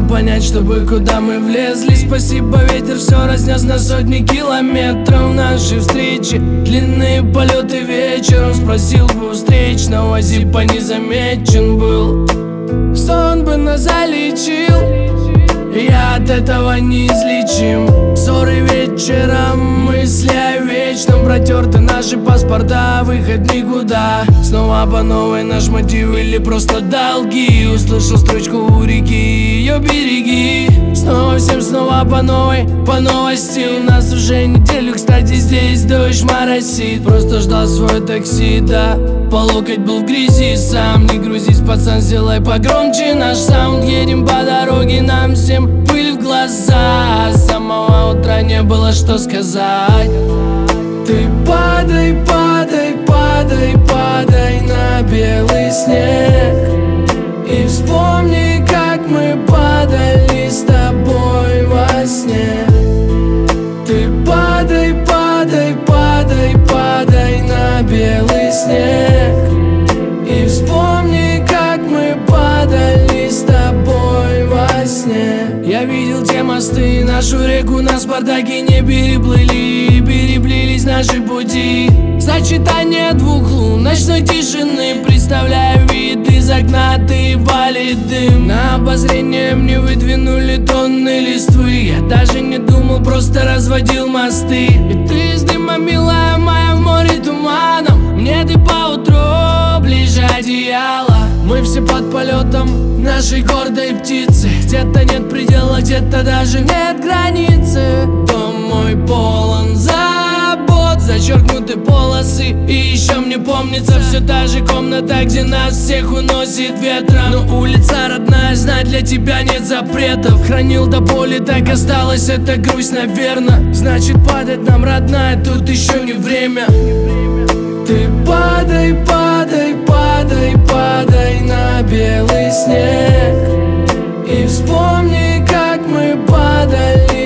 понять, чтобы куда мы влезли. Спасибо, ветер все разнес на сотни километров. Наши встречи, длинные полеты вечером. Спросил бы у встречного, зипа незамечен был. Сон бы нас залечил, я от этого неизлечим. Ссоры вечером, мысли о вечном. Протерты наши паспорта, выход никуда. Снова по новой наш мотив или просто долги. Услышал строчку у реки, ее береги. Снова всем снова по новой, по новости. У нас уже неделю, кстати, здесь дождь моросит. Просто ждал свой такси, да, по локоть был в грязи. Сам не грузись, пацан, сделай погромче наш саунд. Едем по дороге, нам всем пыль в глаза. С самого утра не было что сказать. Ты падай, падай, падай, падай на белый снег. И вспомни, как мы падали с тобой во сне. Ты падай, падай, падай, падай на белый снег. И вспомни, как мы падали с тобой во сне. Я видел те мосты, нашу реку на Спартаке не переплыли. Переплелись наши пути. Сочетание двух лун, ночной тишины. Представляю вид из окна, ты валит дым. На обозрение мне выдвинули тонны листвы. Я даже не думал, просто разводил мосты. И ты из дыма, милая моя, в море туманом. Мне ты поутру ближе одеяла. Мы все под полетом нашей гордой птицы. Где-то нет предела, где-то даже нет границы. Дом мой полон забот, зачеркнуты полосы. И еще мне помнится все та же комната, где нас всех уносит ветром. Но улица родная, знать для тебя нет запретов. Хранил до боли, так осталась эта грусть, наверно. Значит, падать нам, родная, тут еще не время. Ты падай, падай, падай, падай на белый снег. И вспомни, как мы падали